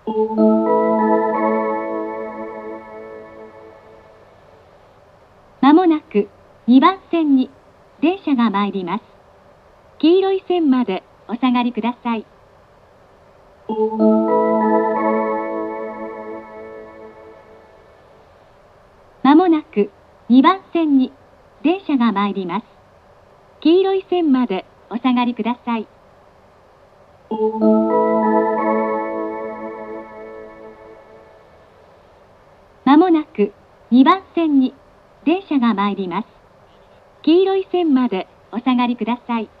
まもなく2番線に電車が参ります。黄色い線までお下がりください。まもなく2番線に電車が参ります。黄色い線までお下がりください。まもなく2番線に電車が参ります。黄色い線までお下がりください。